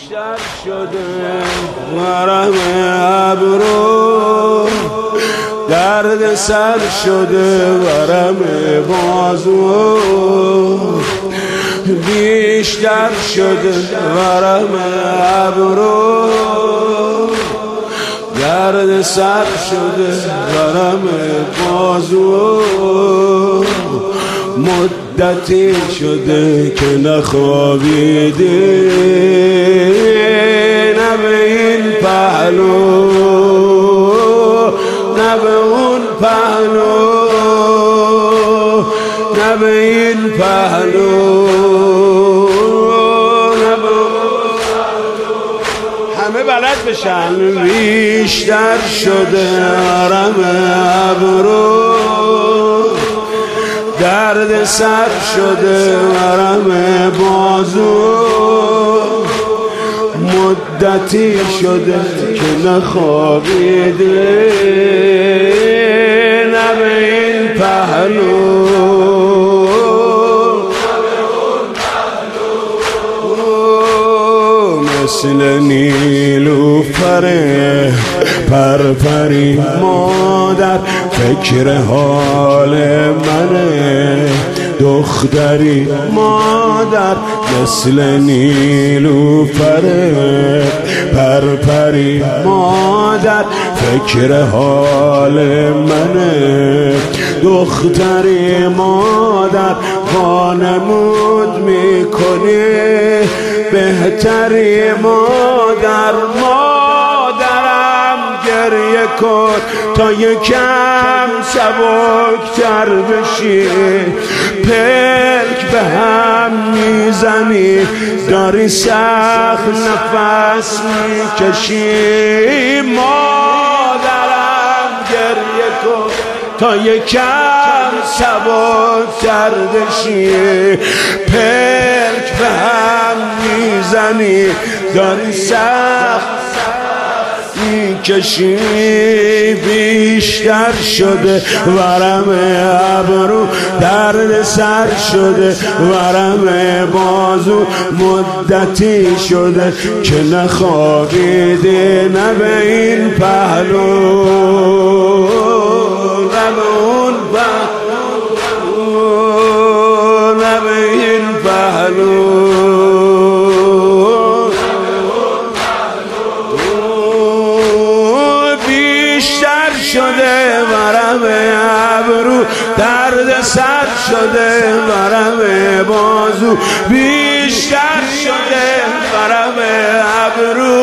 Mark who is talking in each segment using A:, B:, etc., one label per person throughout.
A: بیشتر شده ورم ابرو، درد سر شده ورم بازو، بیشتر شده ورم ابرو، درد سر شده ورم بازو، مدتی شده که نخوابیدی نه به این پهلو نه به اون پهلو نه به این پهلو نه به اون پهلو، همه بلد بشن. بیشتر شده ورم ابرو، درد سر شده ورم بازو، مدتی شده که نخوابیده نه به این پهلو مثل نیلوفر پرپری مادر، فکر حال منه دختری مادر، مثل نیلوفر پرپری مادر، فکر حال منه دختری مادر، وانمود میکنی بهتری مادر. مادرم گریه کن تا یکم سبکتر بشی، پلک به هم میزنی داری سخت نفس میکشی. مادرم گریه کن تا یکم سبکتر بشی، پلک به هم میزنی داری سخت میکشی. بیشتر شده ورم ابرو، درد سر شده ورم بازو، مدتی شده که نخوابیده نه به این پهلو نه به اون پهلو نه به این پهلو. شده ورم ابرو، درد سر شده ورم بازو، بیشتر شده ورم ابرو،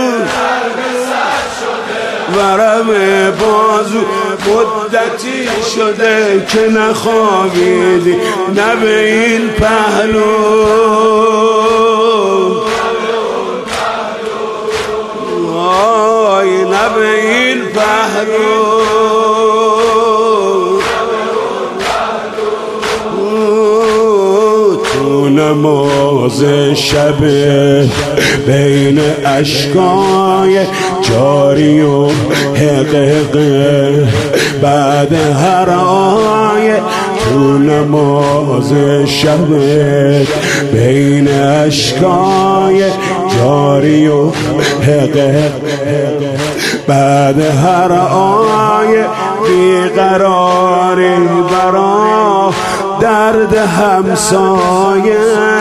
A: ورم بازو، مدتی شده که نخوابیدی نه به این پهلو آی نه به این پهلو. تو نماز شب بین اشکای جاری و حقیقه بعد هر آیه، تو نماز شب بین اشکای جاری و حقیقه بعد هر آیه، بیقراری برا درد همسایه،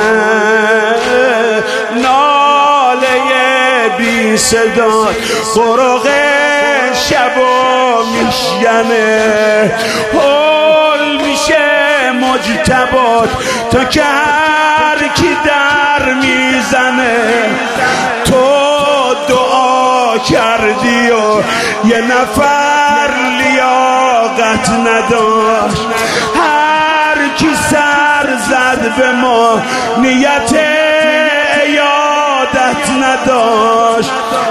A: ناله بی صدا قرق شبا میشینه، هول میشه مجتبات تا که هر کی در میزنه. تو دعا کردی و یه نفر لیاقت نداشت، هر کی سر زد به ما نیت عیادت نداشت.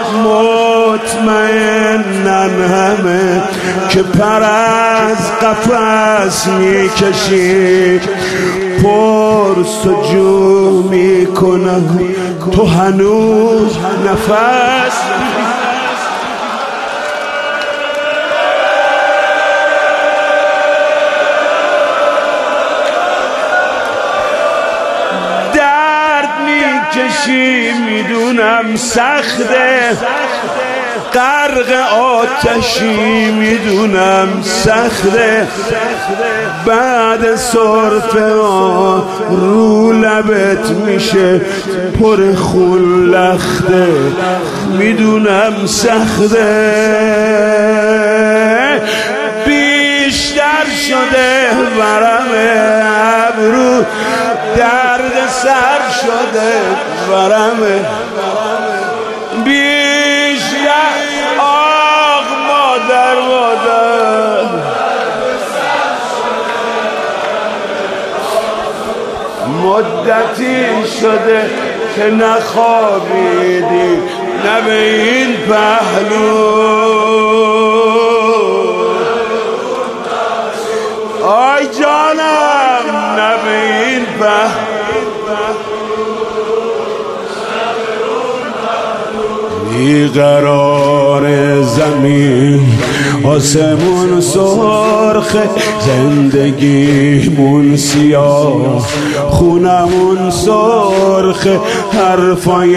A: مطمئنن همه که پر از قفس میکشی، پرس و جو میکنن تو هنوز نفس. درد میکشی آتشی میدونم سخته، غرق آتشی میدونم سخته، بعد سرفه رو لبت میشه پر خون لخته، میدونم سخته. بیشتر شده ورم ابرو، درد سر شده ورم بیشتر. آق مادر مدتی شده که نخوابیدی نه به این پهلو. آی جانم نه به این بیقرار زمین، آسمون سرخ، زندگیمون سیاه، خونمون سرخ، حرفای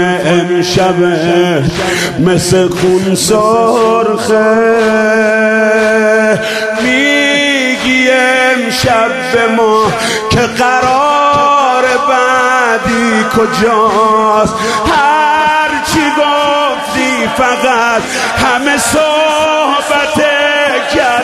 A: امشبه مثل خون سرخه. میگی امشب به ما که قرار بعدی کجاست، هرچی گفتی فقط همه صحبت کرد.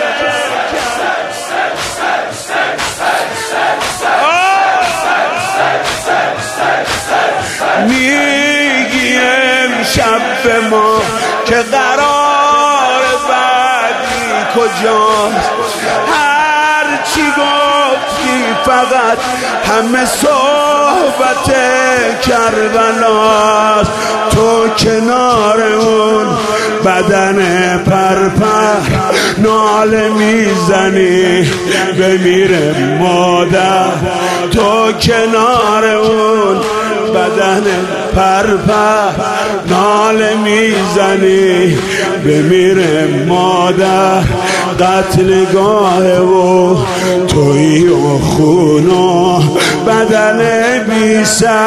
A: میگی امشب به ما که قرار بعدی کجاست، هرچی گفتی فقط همه صحبت کربلاست. تو کنار اون بدن پرپر ناله میزنی بمیره مادر، تو کنار اون بدن پرپر ناله میزنی بمیره مادر. قتلگاه و توی و خون و بدن بی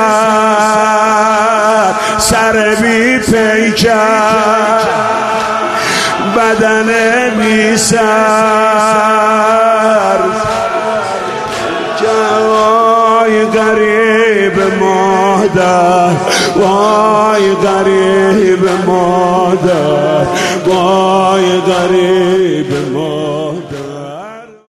A: سر بی پیکر، بدن بی سر. وای غریب مادر، وای غریب مادر، وای غریب